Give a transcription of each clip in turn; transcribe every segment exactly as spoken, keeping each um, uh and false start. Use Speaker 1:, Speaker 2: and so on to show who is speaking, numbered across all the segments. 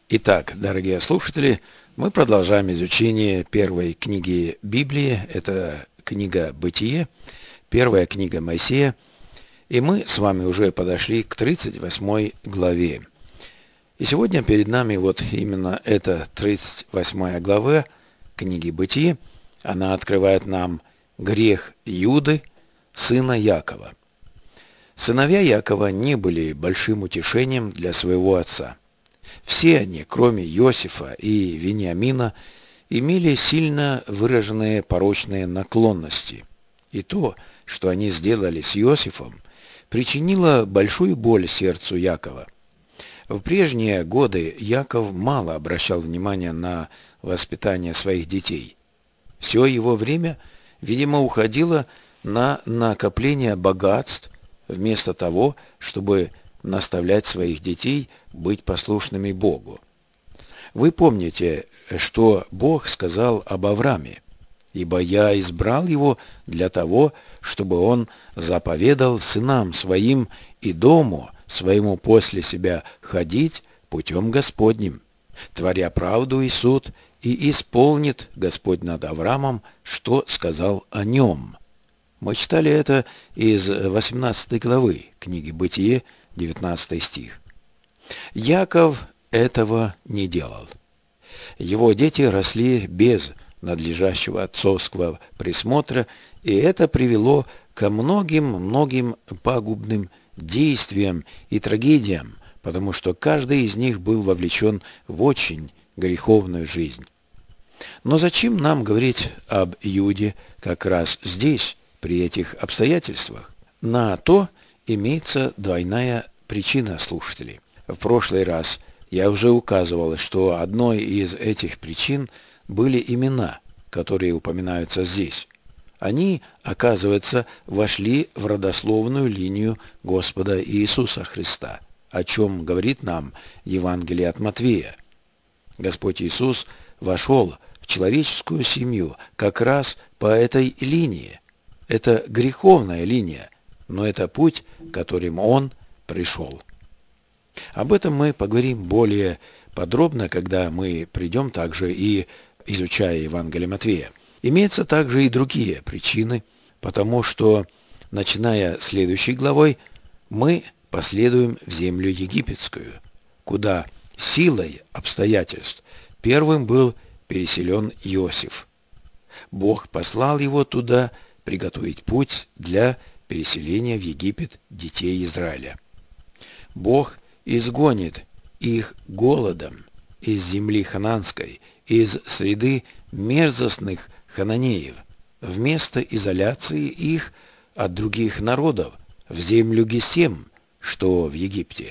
Speaker 1: Итак, дорогие слушатели, мы продолжаем изучение первой книги Библии. Это книга «Бытие», первая книга Моисея. И мы с вами уже подошли к тридцать восьмой главе. И сегодня перед нами вот именно эта тридцать восьмая глава книги «Бытие». Она открывает нам грех Иуды, сына Якова. Сыновья Якова не были большим утешением для своего отца. Все они, кроме Иосифа и Вениамина, имели сильно выраженные порочные наклонности. И то, что они сделали с Иосифом, причинило большую боль сердцу Якова. В прежние годы Яков мало обращал внимания на воспитание своих детей. Все его время, видимо, уходило на накопление богатств, вместо того, чтобы наставлять своих детей быть послушными Богу. Вы помните, что Бог сказал об Аврааме: «Ибо я избрал его для того, чтобы он заповедал сынам своим и дому своему после себя ходить путем Господним, творя правду и суд, и исполнит Господь над Авраамом, что сказал о нем». Мы читали это из восемнадцатой главы книги «Бытие», девятнадцатый стих. Яков этого не делал. Его дети росли без надлежащего отцовского присмотра, и это привело ко многим-многим пагубным действиям и трагедиям, потому что каждый из них был вовлечен в очень греховную жизнь. Но зачем нам говорить об Иуде как раз здесь, при этих обстоятельствах? На то имеется двойная причина, слушателей. В прошлый раз я уже указывал, что одной из этих причин были имена, которые упоминаются здесь. Они, оказывается, вошли в родословную линию Господа Иисуса Христа, о чем говорит нам Евангелие от Матвея. Господь Иисус вошел в человеческую семью как раз по этой линии. Это греховная линия, но это путь, которым Он пришел. Об этом мы поговорим более подробно, когда мы придем также и изучая Евангелие Матвея. Имеются также и другие причины, потому что, начиная следующей главой, мы последуем в землю египетскую, куда силой обстоятельств первым был переселен Иосиф. Бог послал его туда приготовить путь для переселения в Египет детей Израиля. Бог изгонит их голодом из земли хананской, из среды мерзостных хананеев, вместо изоляции их от других народов в землю Гесем, что в Египте.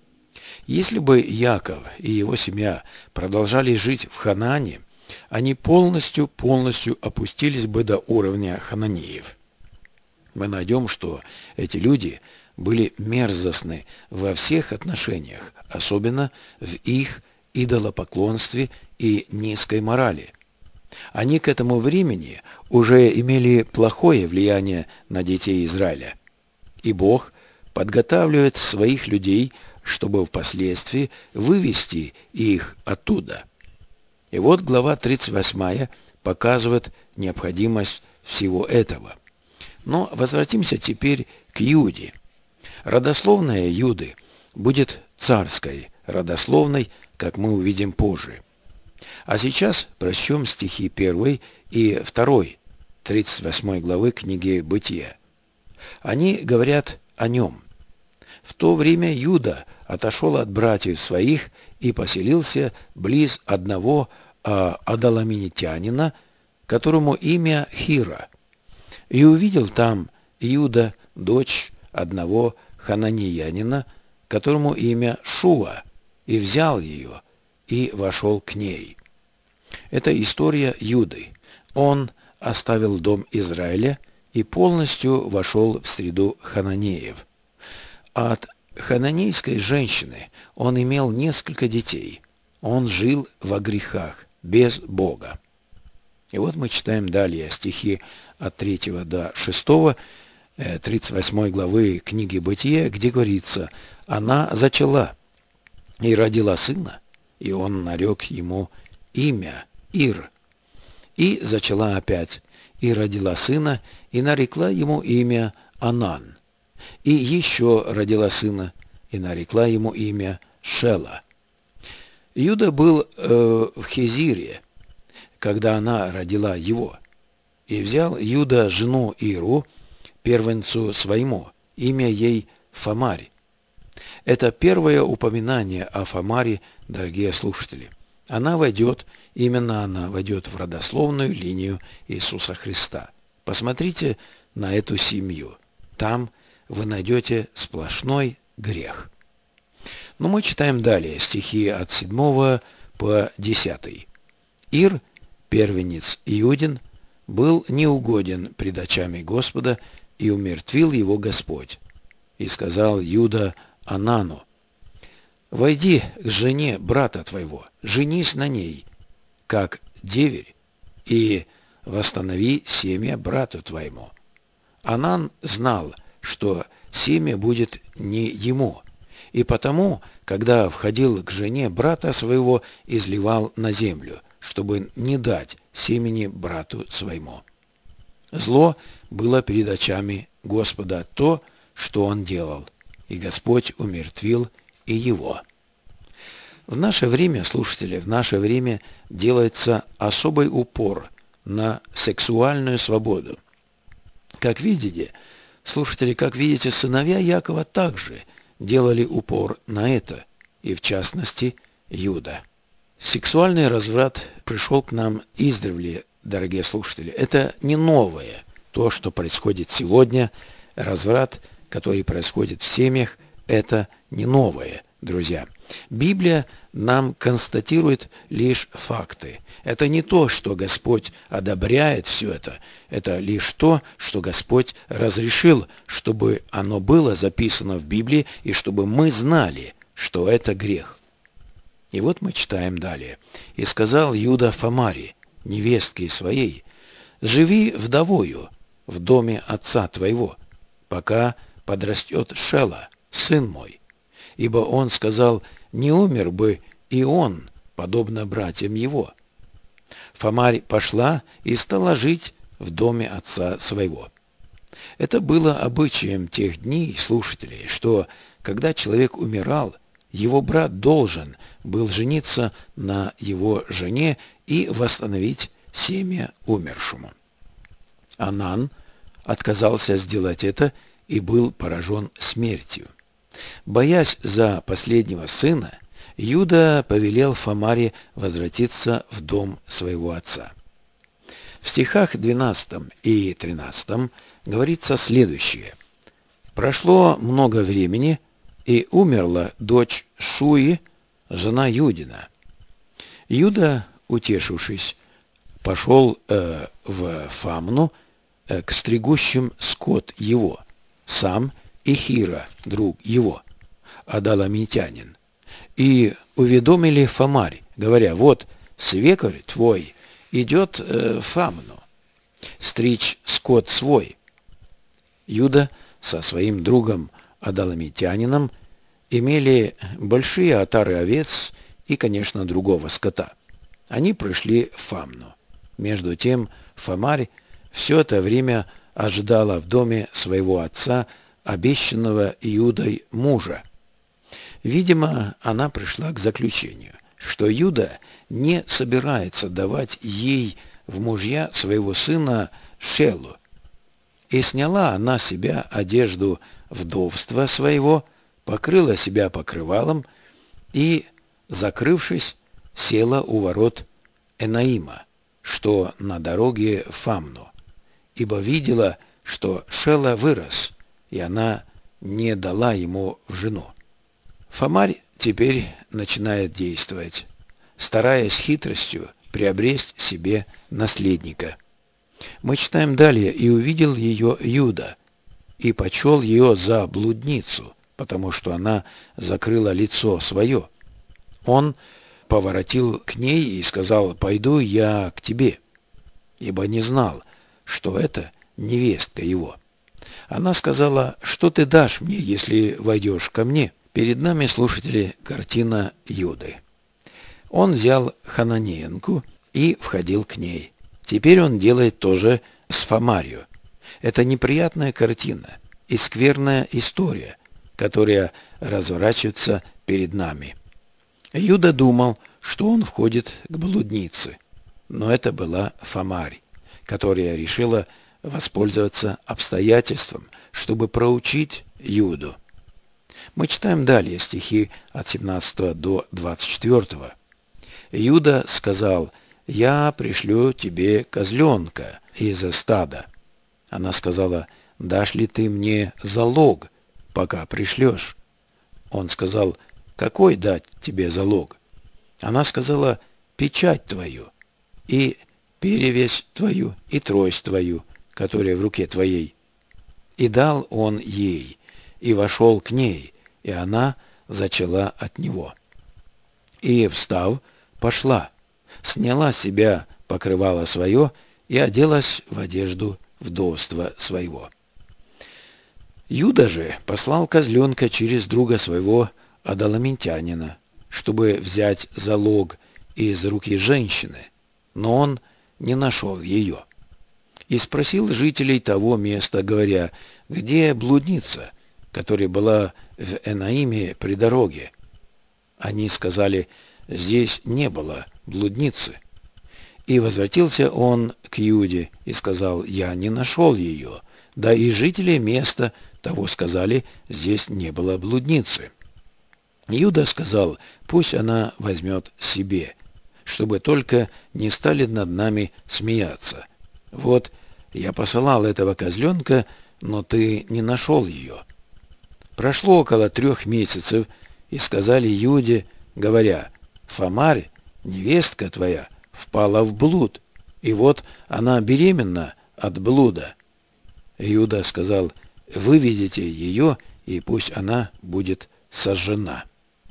Speaker 1: Если бы Яков и его семья продолжали жить в Ханаане, они полностью-полностью опустились бы до уровня хананеев. Мы найдем, что эти люди были мерзостны во всех отношениях, особенно в их идолопоклонстве и низкой морали. Они к этому времени уже имели плохое влияние на детей Израиля. И Бог подготавливает своих людей, чтобы впоследствии вывести их оттуда. И вот глава тридцать восьмая показывает необходимость всего этого. Но возвратимся теперь к Иуде. Родословная Иуды будет царской родословной, как мы увидим позже. А сейчас прочтем стихи первой и второй тридцать восьмой главы книги «Бытия». Они говорят о нем. В то время Иуда отошел от братьев своих и поселился близ одного а, адаламитянина, которому имя Хира. И увидел там Иуда дочь одного хананеянина, которому имя Шуа, и взял ее, и вошел к ней. Это история Иуды. Он оставил дом Израиля и полностью вошел в среду хананеев. От хананейской женщины он имел несколько детей. Он жил во грехах, без Бога. И вот мы читаем далее стихи от третьего до шестого, тридцать восьмой главы книги «Бытия», где говорится: «Она зачала и родила сына, и он нарек ему имя Ир. И зачала опять, и родила сына, и нарекла ему имя Анан. И еще родила сына, и нарекла ему имя Шела. Юда был э, в Хезире, когда она родила его. И взял Юда жену Иру, первенцу своему, имя ей Фамарь. Это первое упоминание о Фамаре, дорогие слушатели. Она войдет, именно она войдет в родословную линию Иисуса Христа. Посмотрите на эту семью. Там вы найдете сплошной грех. Но мы читаем далее стихи от седьмого по десятый. Ир, первенец Иудин, был неугоден пред очами Господа, и умертвил его Господь. И сказал Юда Анану: «Войди к жене брата твоего, женись на ней, как деверь, и восстанови семя брату твоему». Анан знал, что семя будет не ему, и потому, когда входил к жене брата своего, изливал на землю, чтобы не дать семени брату своему. Зло было перед очами Господа то, что он делал, и Господь умертвил и его. В наше время, слушатели, в наше время делается особый упор на сексуальную свободу. Как видите, слушатели, как видите, сыновья Якова также делали упор на это, и в частности Юда. Сексуальный разврат пришел к нам издревле, дорогие слушатели. Это не новое, то, что происходит сегодня. Разврат, который происходит в семьях, это не новое, друзья. Библия нам констатирует лишь факты. Это не то, что Господь одобряет все это. Это лишь то, что Господь разрешил, чтобы оно было записано в Библии, и чтобы мы знали, что это грех. И вот мы читаем далее. «И сказал Юда Фамаре, невестке своей: живи вдовою в доме отца твоего, пока подрастет Шела, сын мой. Ибо он сказал: не умер бы и он, подобно братьям его». Фамарь пошла и стала жить в доме отца своего. Это было обычаем тех дней, слушателей, что, когда человек умирал, его брат должен был жениться на его жене и восстановить семя умершему. Анан отказался сделать это и был поражен смертью. Боясь за последнего сына, Юда повелел Фамаре возвратиться в дом своего отца. В стихах двенадцатом и тринадцатом говорится следующее. «Прошло много времени, и умерла дочь Шуи, жена Юдина. Юда, утешившись, пошел э, в Фамну э, к стригущим скот его, сам и Хира, друг его, Адаламитянин, и уведомили Фамарь, говоря: вот свекорь твой идет э, в Фамну стричь скот свой». Юда со своим другом Адаламитянином имели большие отары овец и, конечно, другого скота. Они пришли в Фамну. Между тем Фамарь все это время ожидала в доме своего отца, обещанного Иудой мужа. Видимо, она пришла к заключению, что Юда не собирается давать ей в мужья своего сына Шелу. И сняла она с себя одежду вдовства своего, покрыла себя покрывалом и, закрывшись, села у ворот Энаима, что на дороге в Фамну, ибо видела, что Шела вырос, и она не дала ему в жену. Фамарь теперь начинает действовать, стараясь хитростью приобрести себе наследника. Мы читаем далее: «И увидел ее Юда, и почел ее за блудницу, потому что она закрыла лицо свое. Он поворотил к ней и сказал: пойду я к тебе, ибо не знал, что это невестка его. Она сказала: что ты дашь мне, если войдешь ко мне?» Перед нами, слушатели, картина Юды. Он взял хананеенку и входил к ней. Теперь он делает то же с Фомарью. Это неприятная картина и скверная история, которая разворачивается перед нами. Юда думал, что он входит к блуднице, но это была Фомарь, которая решила воспользоваться обстоятельством, чтобы проучить Юду. Мы читаем далее стихи от семнадцатого до двадцать четвёртого. Юда сказал: «Я пришлю тебе козленка из стада». Она сказала: «Дашь ли ты мне залог, пока пришлешь?» Он сказал: «Какой дать тебе залог?» Она сказала: «Печать твою, и перевесь твою, и трость твою, которая в руке твоей». И дал он ей, и вошел к ней, и она зачала от него. И, встав, пошла, сняла с себя покрывало свое и оделась в одежду вдовства своего. Юда же послал козленка через друга своего Адаламитянина, чтобы взять залог из руки женщины, но он не нашел ее. И спросил жителей того места, говоря: «Где блудница, которая была в Энаиме при дороге?» Они сказали: «Здесь не было блудницы». И возвратился он к Юде и сказал: «Я не нашел ее». Да и жители места того сказали: «Здесь не было блудницы». Юда сказал: «Пусть она возьмет себе, чтобы только не стали над нами смеяться. Вот я посылал этого козленка, но ты не нашел ее». Прошло около трех месяцев, и сказали Юде, говоря: «Фомарь, невестка твоя, впала в блуд, и вот она беременна от блуда». Юда сказал: «Выведите ее, и пусть она будет сожжена».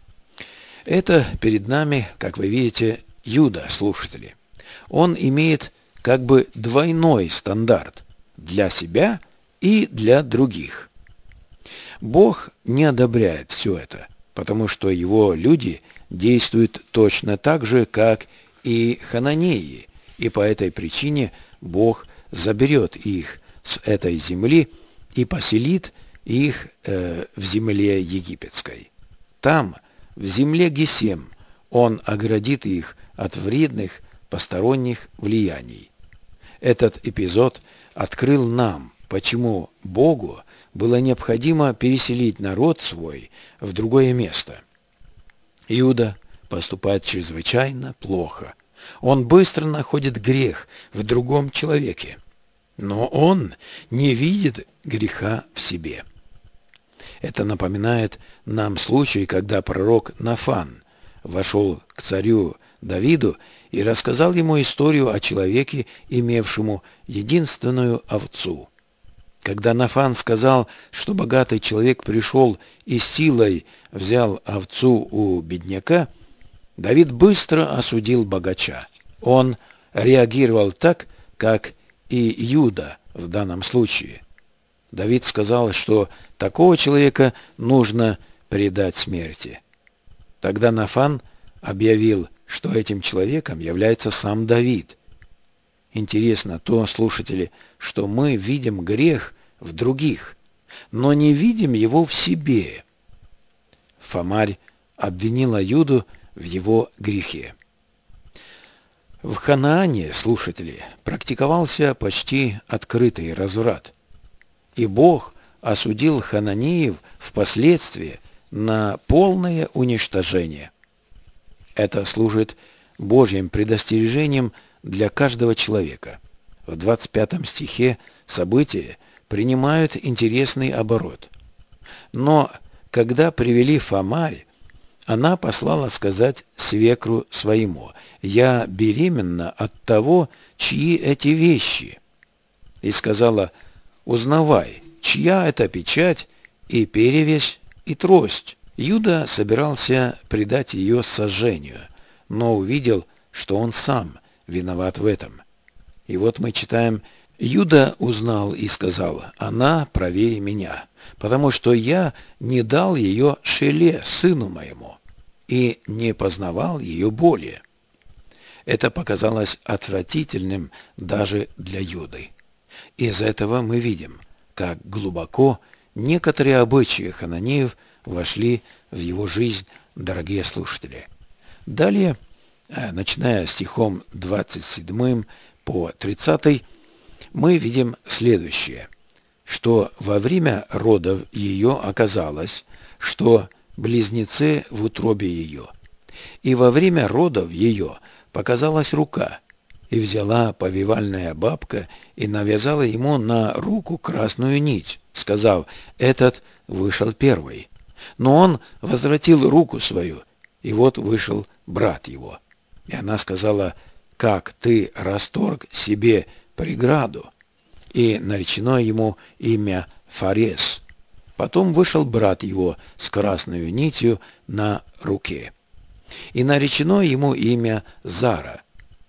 Speaker 1: Это перед нами, как вы видите, Юда, слушатели. Он имеет как бы двойной стандарт для себя и для других. Бог не одобряет все это, потому что его люди действуют точно так же, как и хананеи, и по этой причине Бог заберет их с этой земли и поселит их э, в земле египетской. Там, в земле Гесем, он оградит их от вредных посторонних влияний. Этот эпизод открыл нам, почему Богу было необходимо переселить народ свой в другое место. Иуда поступает чрезвычайно плохо. Он быстро находит грех в другом человеке, но он не видит греха в себе. Это напоминает нам случай, когда пророк Нафан вошел к царю Давиду и рассказал ему историю о человеке, имевшему единственную овцу. Когда Нафан сказал, что богатый человек пришел и силой взял овцу у бедняка, Давид быстро осудил богача. Он реагировал так, как и Юда в данном случае. Давид сказал, что такого человека нужно предать смерти. Тогда Нафан объявил, что этим человеком является сам Давид. Интересно то, слушатели, что мы видим грех в других, но не видим его в себе. Фомарь обвинила Юду в его грехе. В Ханаане, слушатели, практиковался почти открытый разврат. И Бог осудил хананеев впоследствии на полное уничтожение. Это служит Божьим предостережением для каждого человека. В двадцать пятом стихе события принимают интересный оборот. Но когда привели Фомарь, она послала сказать свекру своему: «Я беременна от того, чьи эти вещи». И сказала: «Узнавай, чья это печать и перевесь и трость». Юда собирался предать ее сожжению, но увидел, что он сам виноват в этом. И вот мы читаем: «Юда узнал и сказал: она правее меня, потому что я не дал ее Шеле, сыну моему». и не познавал ее более. Это показалось отвратительным даже для Юды. Из этого мы видим, как глубоко некоторые обычаи хананеев вошли в его жизнь, дорогие слушатели. Далее, начиная стихом двадцать седьмым по тридцатый, мы видим следующее, что во время родов ее оказалось, что близнецы в утробе ее, и во время родов ее показалась рука, и взяла повивальная бабка и навязала ему на руку красную нить, сказав: «Этот вышел первый». Но он возвратил руку свою, и вот вышел брат его. И она сказала: «Как ты расторг себе преграду?» И наречено ему имя Фарес. Потом вышел брат его с красной нитью на руке. И наречено ему имя Зара.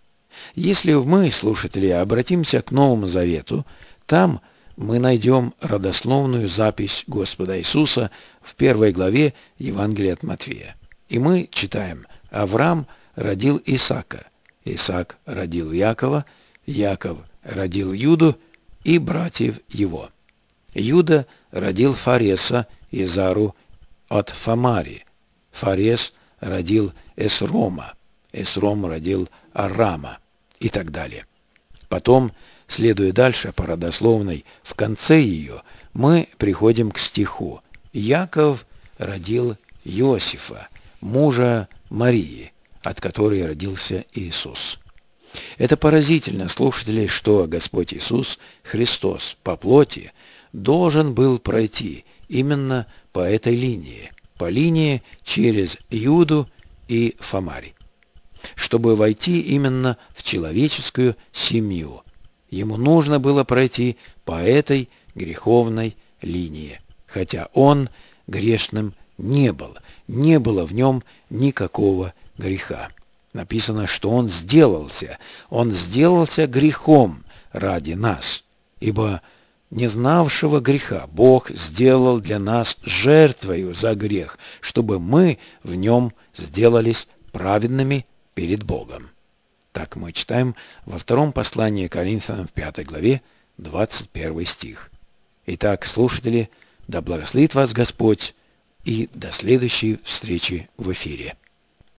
Speaker 1: Если мы, слушатели, обратимся к Новому Завету, там мы найдем родословную запись Господа Иисуса в первой главе Евангелия от Матфея. И мы читаем: Авраам родил Исаака, Исаак родил Якова, Яков родил Юду и братьев его. Юда родил Фареса и Зару от Фамари. Фарес родил Эсрома, Эсром родил Арама и так далее. Потом, следуя дальше по родословной, в конце ее мы приходим к стиху: Яков родил Иосифа, мужа Марии, от которой родился Иисус. Это поразительно, слушатели, что Господь Иисус Христос по плоти должен был пройти именно по этой линии, по линии через Иуду и Фамари, чтобы войти именно в человеческую семью. Ему нужно было пройти по этой греховной линии, хотя он грешным не был, не было в нем никакого греха. Написано, что он сделался, он сделался грехом ради нас, ибо не знавшего греха Бог сделал для нас жертвою за грех, чтобы мы в нем сделались праведными перед Богом. Так мы читаем во втором послании к Коринфянам в пятой главе, двадцать первый стих. Итак, слушатели, да благословит вас Господь, и до следующей встречи в эфире.